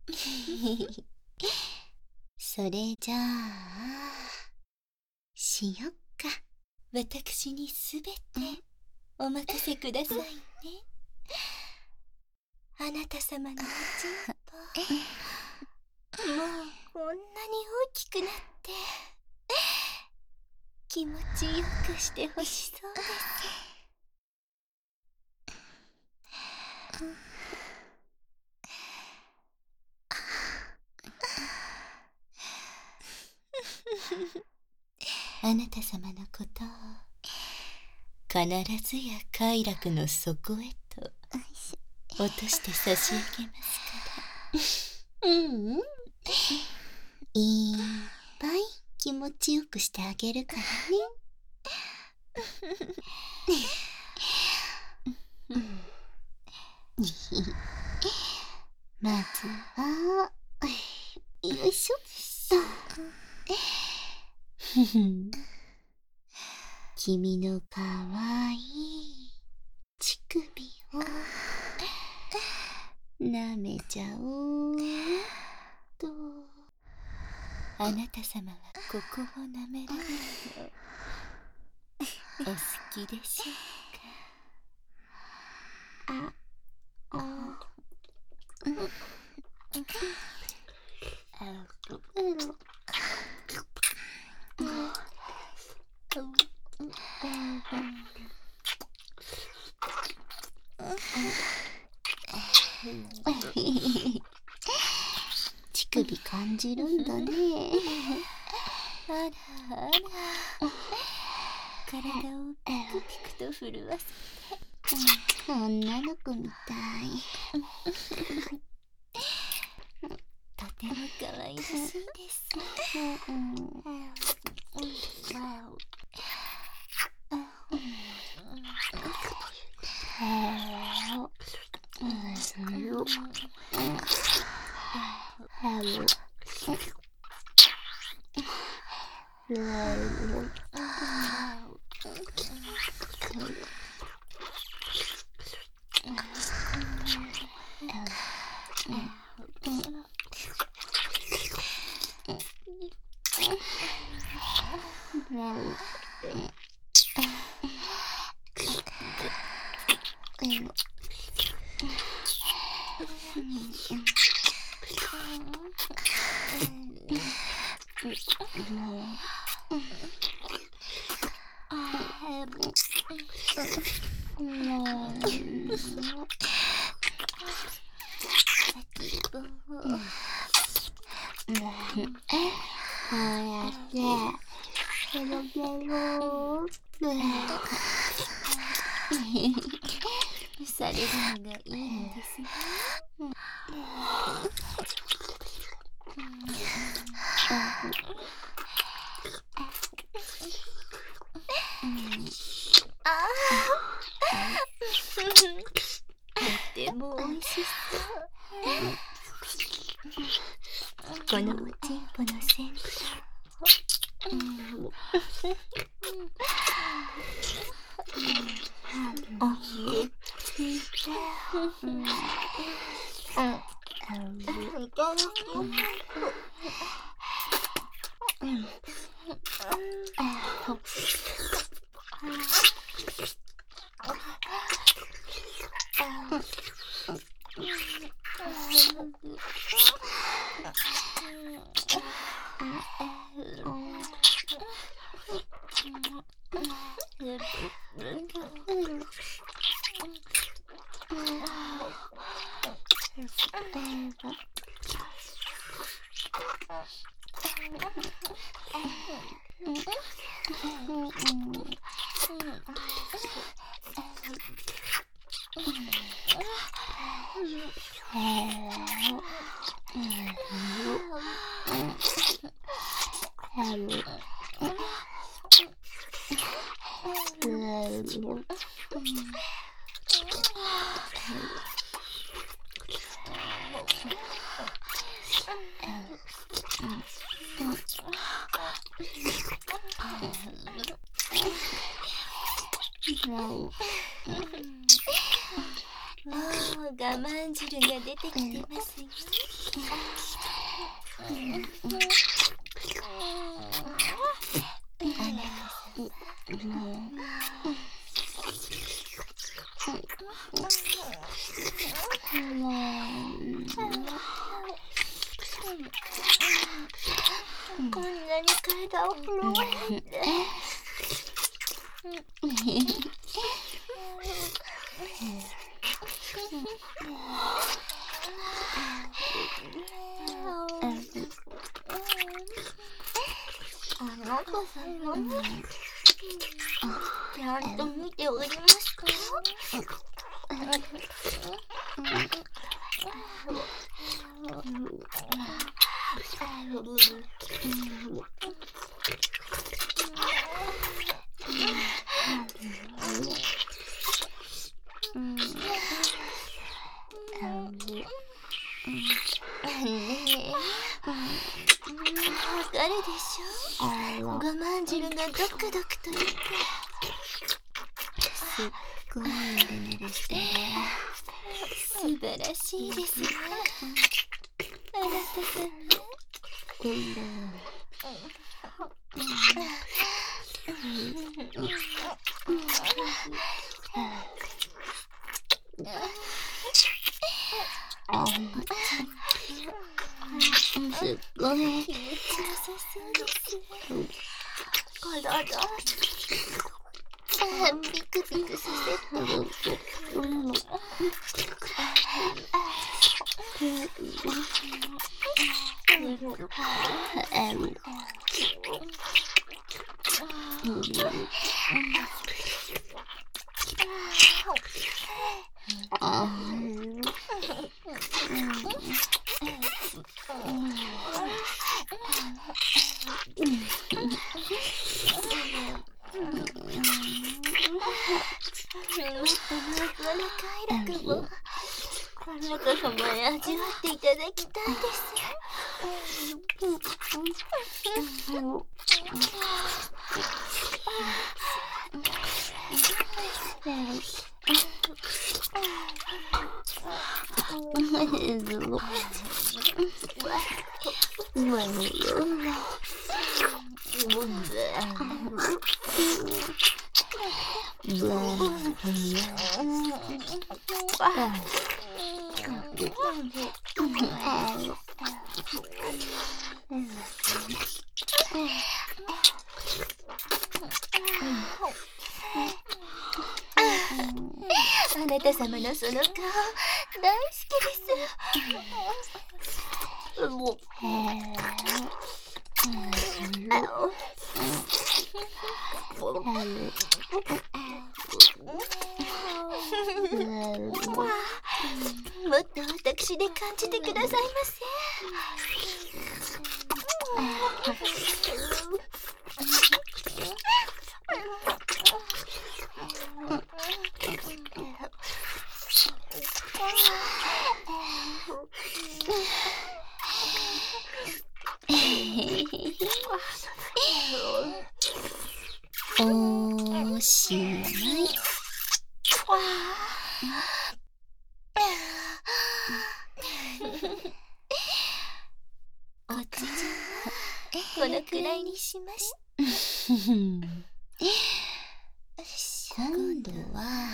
それじゃあしよっか。私にすべてお任せくださいね。あなた様のおちんぽ、もうこんなに大きくなって気持ちよくしてほしそうです。あなた様のことを必ずや快楽の底へと落として差し上げますから。いっぱい気持ちよくしてあげるからね。まずはよいしょっと。君のかわいい乳首を舐めちゃおうと。あなた様はここを舐められるのお好きでしょうか。乳首感じるんだね。あらあら、体をピクピクと震わせて、女の子みたい。とても可愛らしいです。されるのがいいんですね。とてもおいしそう。このおちんぽの先我慢汁が出てきてますよ。 こんなに体を震わせて。あなた様、ちゃんと見ておりますか？わかるでしょ？我慢汁がドクドクといってすっごいぬるぬるしてね。素晴らしいですね。あなた様。すっごい気持ちよさそうです。体ビクビクさせて。快楽をあなた様へ味わっていただきたいです。あなた様のその顔大好きです。もうもっと私で感じてくださいませ。おしまい。おちちゃんはこのくらいにしました。今度は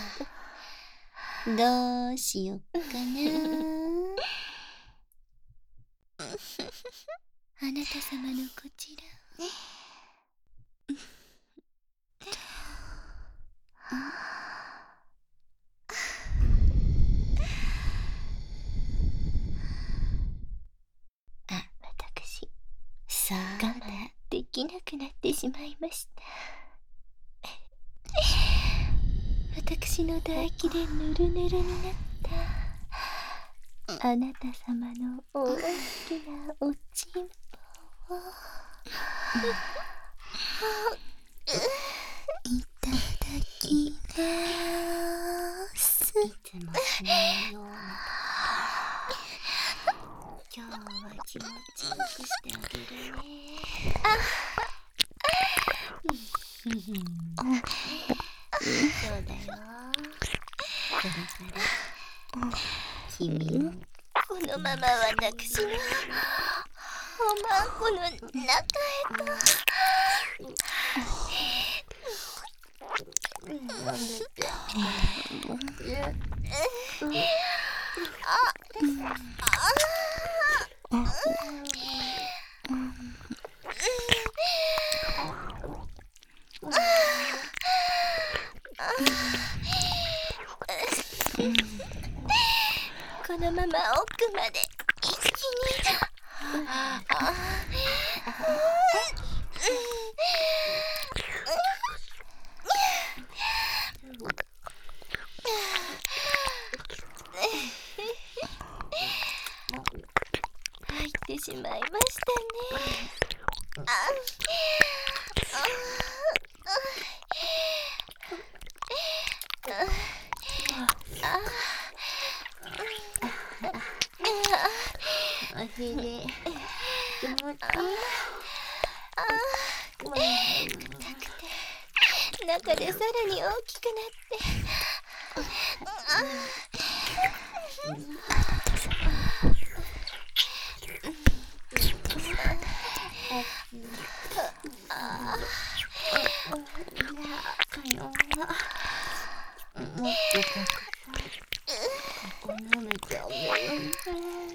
どうしよっかな。あなた様のこちら私我慢できなくなってしまいました。私の唾液でぬるぬるになったあなた様の大好きなおちんぽをいただきます。いつもしないような今日は気持ちよくしてあげるね。そうだよ。それから君もこのままま私のおまんこの中へと。このまま奥まで一気に。入ってしまいましたね。 お尻気持ちいい。 痛くて中でさらに大きくなって。 もっとたくさんここ舐めてあげるね。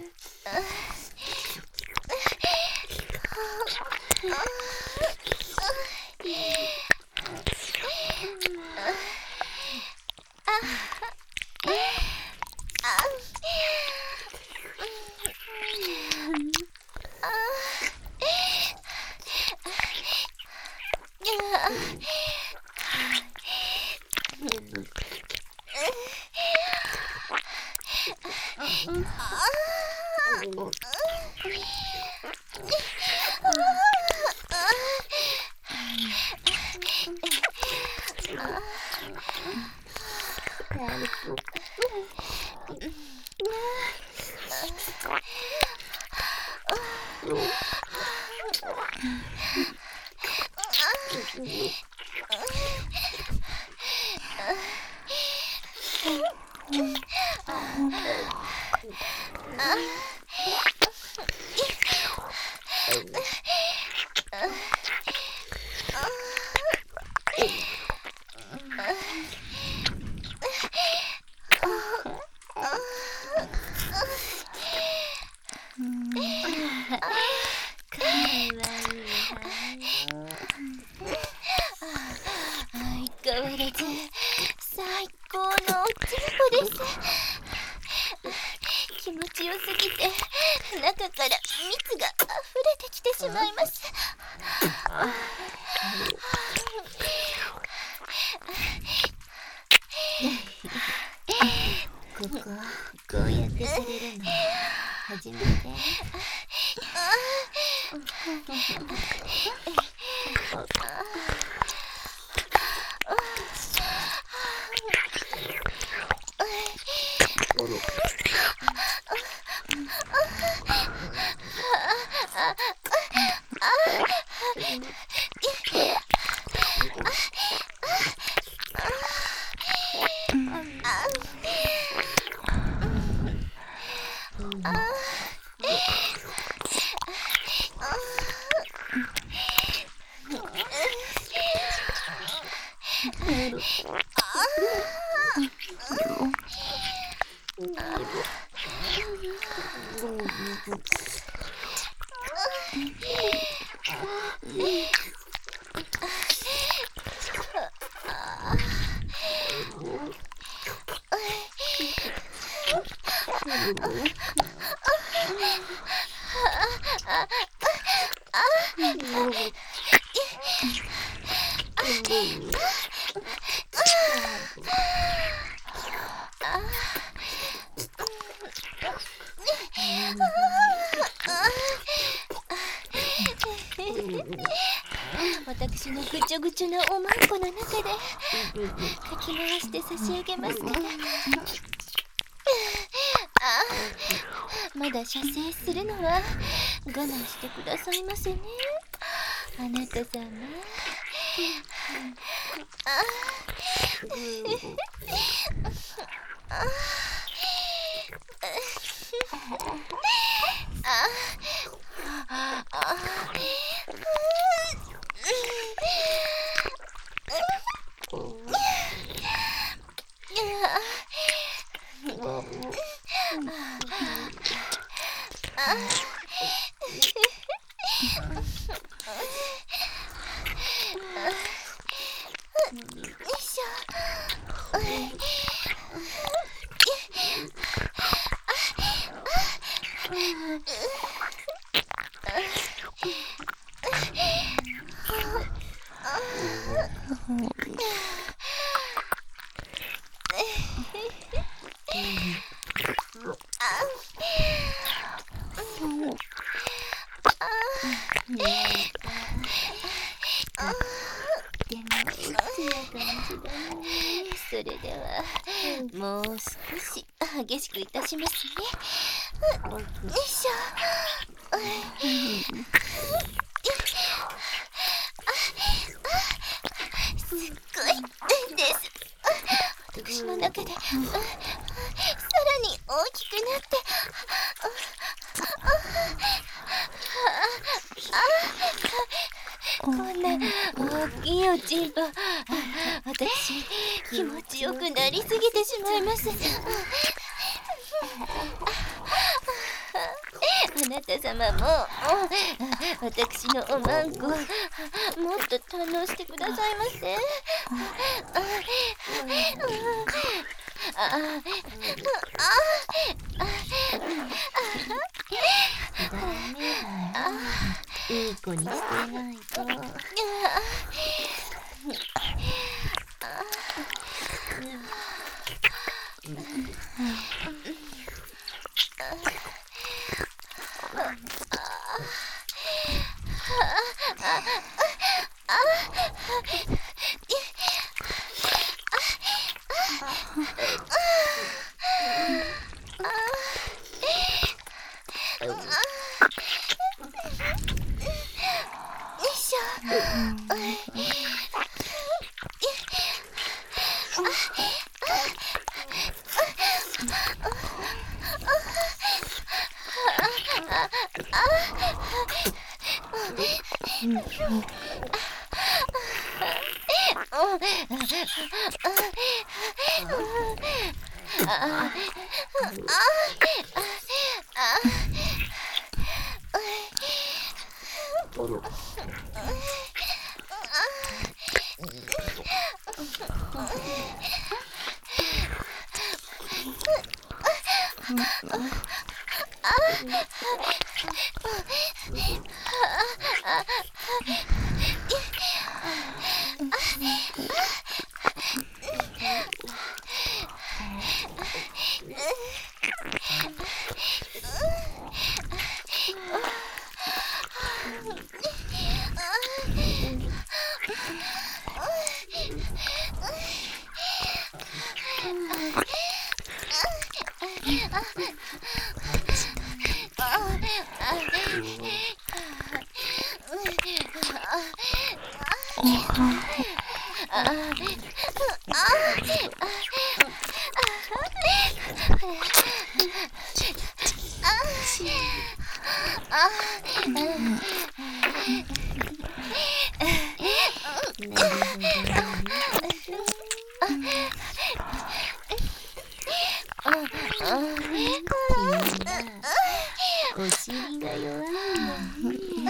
相変わらず最高のおちんこです。気持ちよすぎて中から蜜が溢れてきてしまいます。こうやってされるの初めて。私のぐちょぐちょなおまんこの中でかき回して差し上げますから。まだ射精するのは我慢してくださいませね、あなた様。 それではもう少し激しくいたしますね。よいしょ。すっごいです。私の中でさらに大きくなってこんな大きいおちんぽ、私気持ちよくなりすぎてしまいます。あなた様も私のおまんこもっと堪能してくださいませ。 いい子にしてないと。お尻が弱いのに。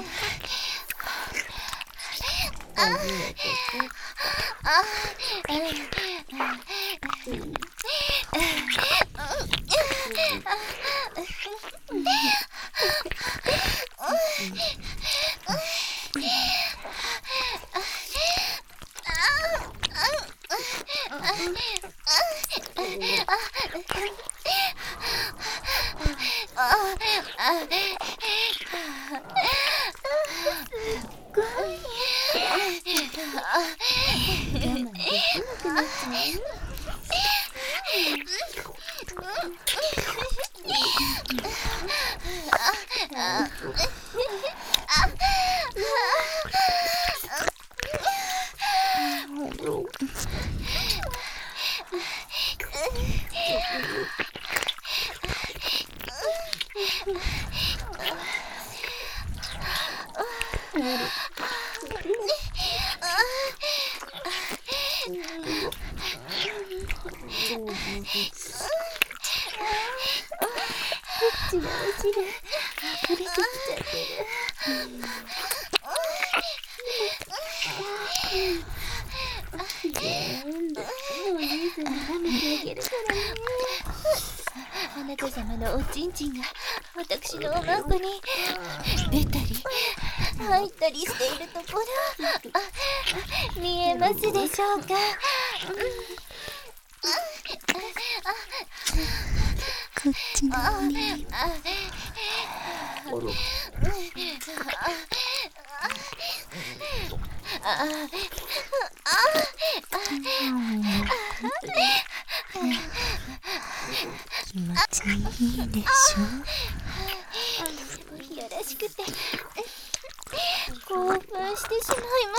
あなた様のおちんちんが私のおまんこに出たり入ったりしているところ、見えますでしょうか。 こっちのに気持ちいいでしょ。 よろしくて興奮してしまいます。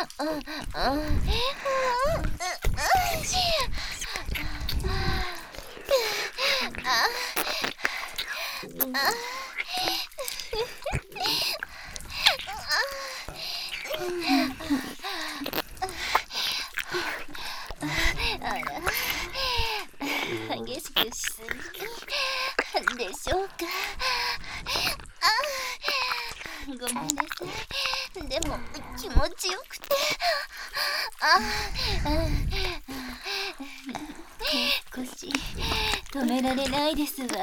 激しくしすぎでしょうか。ごめんなさい。でも気持ちよくて、腰止められないですわ。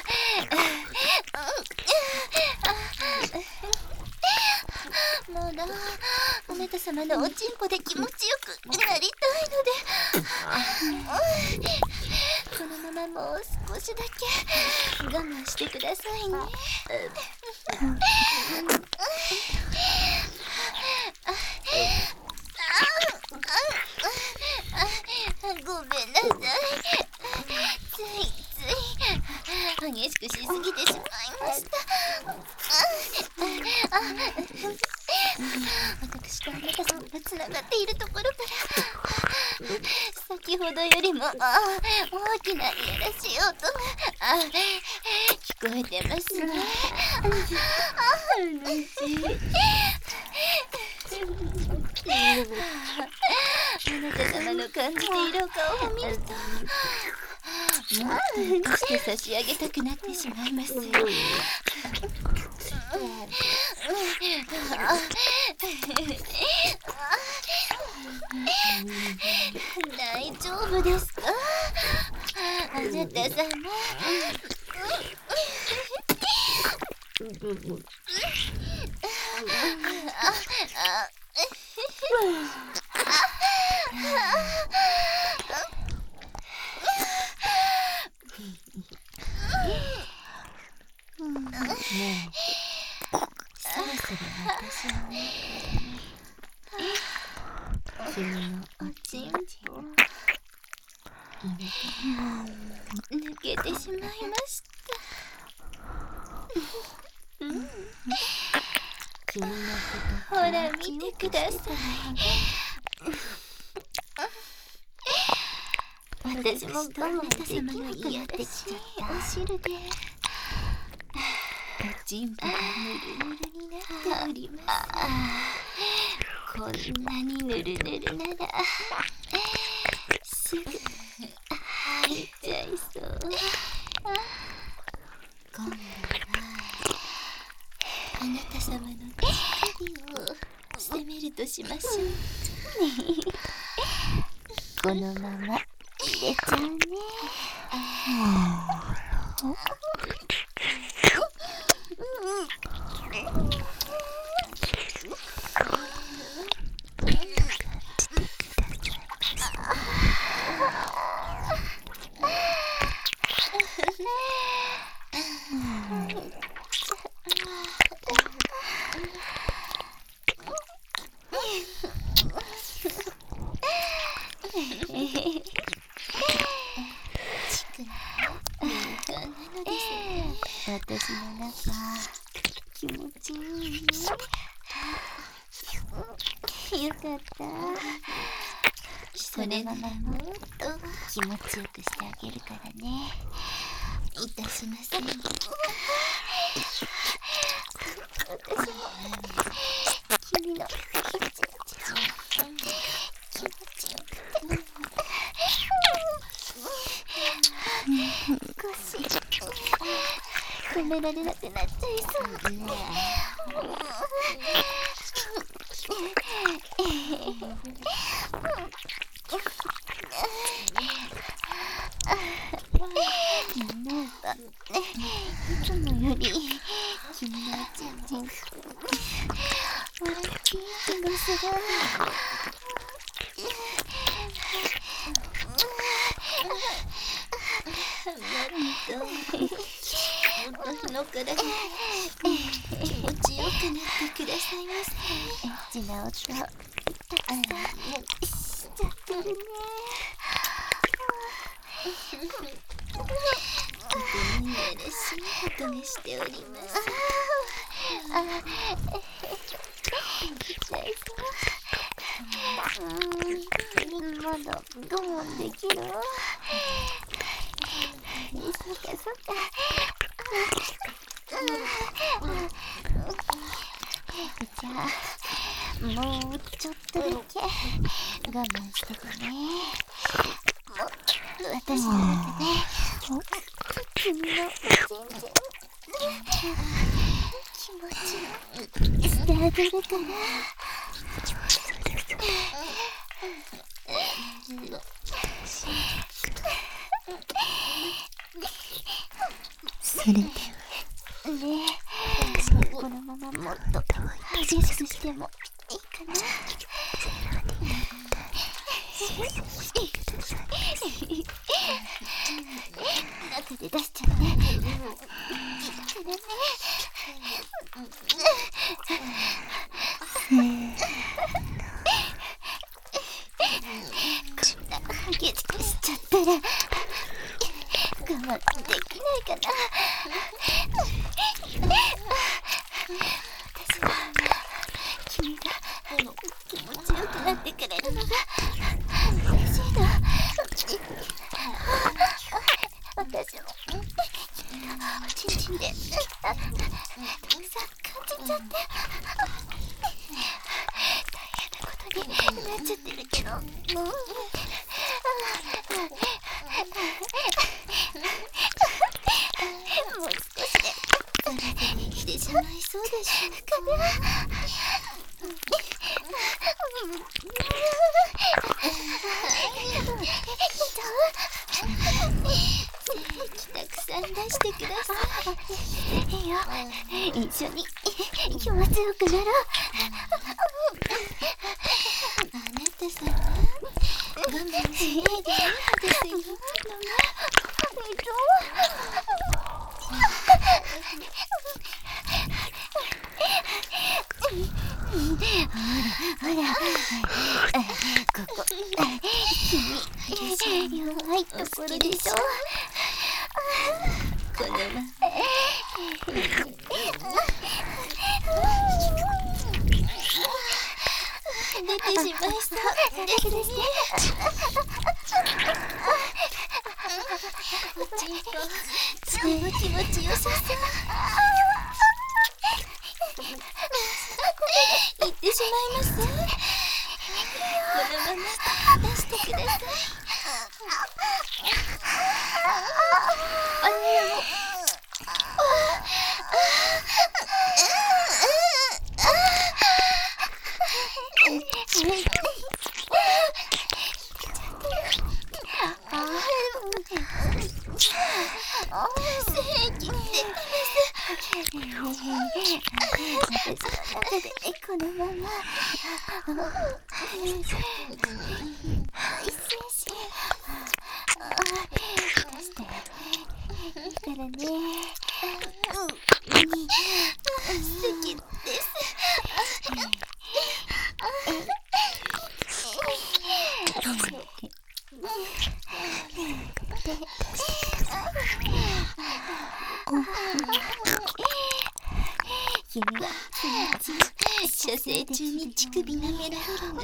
まだあなた様のおちんぽで気持ちよくなりたいので、このままもう少しだけ我慢してくださいね。ごめんなさい。つい激しくしすぎてしまいました。私とあなた様がつながっているところから先ほどよりも大きないやらしい音が聞こえてますね。あなた様の感じているお顔を見るともっとして差し上げたくなってしまいます。大丈夫ですか、あなた様。 そろそろ私も君のおちんちん抜けてしまいました。 君のことほら見てください。私も我慢できなくなってしお汁でおちんぽがぬるぬるになっております。こんなにぬるぬるならすぐ入っちゃいそう。今度はあなた様の乳首を攻めるとしましょう。 このまま入れちゃうね。私の中気持ちいいね。よかった。それならもっと気持ちよくしてあげるからね。 いたしません。 の気持ちよくて腰止められなくなっちゃいそうね。なんかいつもより気持ちいい気がする。のから気持ちよくなってくださいませ。エッチな音たくさんしちゃってるね。とても嬉しい音がしております。まだ我慢できる？そうかそうか。じゃあもうちょっとだけ我慢しててね。もう私の中で君のおちんちん気持ちよくしてあげるから。 それではねえ、このままもっと激しくしてもいいかな。中で出しちゃっていいからね。こんな激しくしちゃったら我慢できないかな。私は君が気持ちよくなってくれるのが嬉しいの。私もおちんちんでたくさん感じちゃって大変なことになっちゃってるけど、もう少しで体に来てしまいそうでしょうかね。たくさん出してください。いいよ、一緒に気持ちよくなろう。あなたさん我慢しないでいいですよ。ほらここ君弱いところでしょ。このまま出てしまいそうですね。おちんぽとても気持ちよさそう。行ってしまいます。このまま出してください。このままからね。素敵です。君は射精中に乳首舐められるの。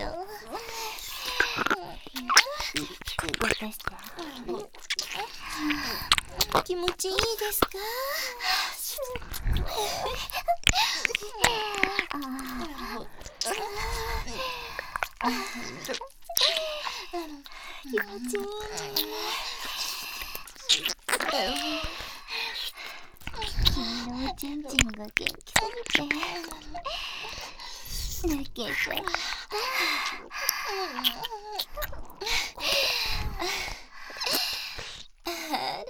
気持ちいいですか？ ちいいね。君のおちんちんが元気すぎて泣けちゃった。あら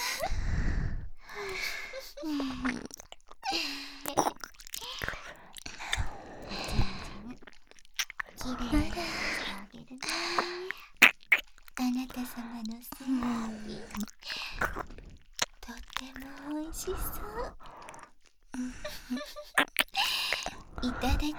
きれいにしてあげるね。あなた様のセーキ、とってもおいしそう。いただきます。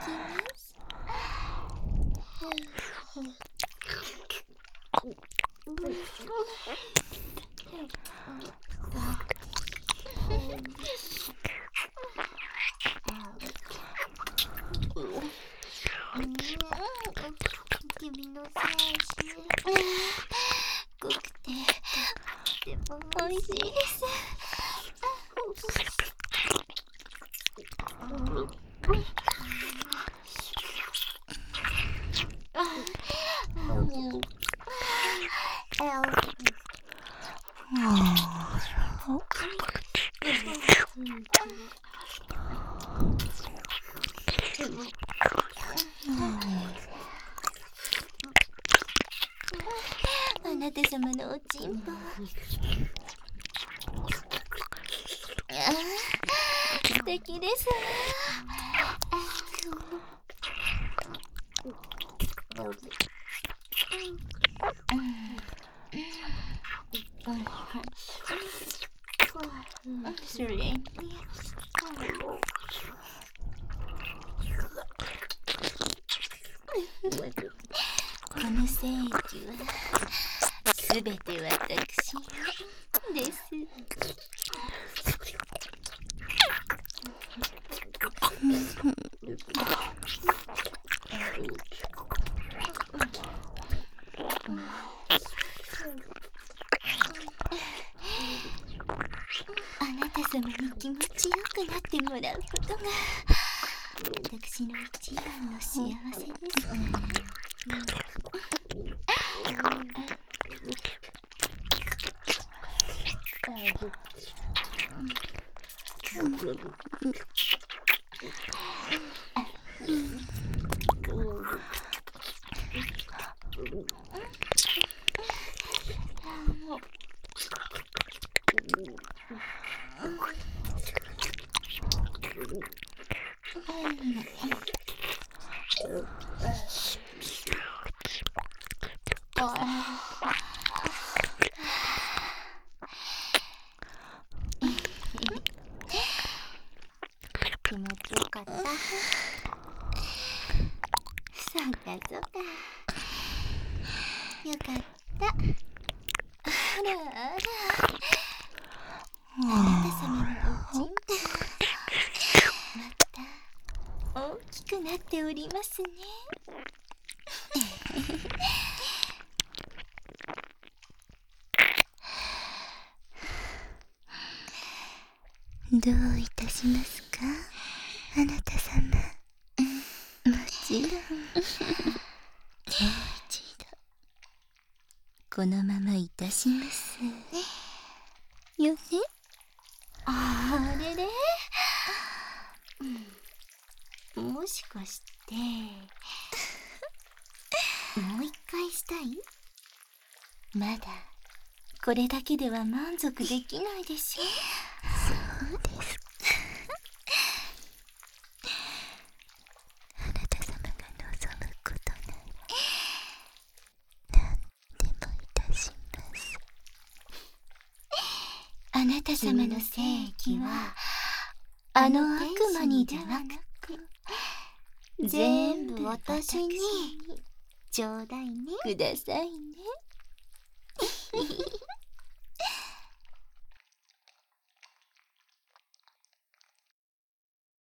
君の精子、濃くてとてもおいしいです。あなた様のおちんぽ、素敵ですわ。それにこの精液はすべて私のです。あなた様に気持ちよくなってもらうことが私の一番の幸せです。気持ちよかった。そうかそうか。よかった。あらあら。あなた様のおちんぽまた大きくなっておりますね。どういたしますか、あなた様。もちろんもう一度このままいたしますよね。あれれ、もしかしてもう一回したい？まだこれだけでは満足できないでしょ。そうです。あなた様が望むことなら何でもいたします。あなた様の精液はあの悪魔にではなく全部私にちょうだいね。くださいね。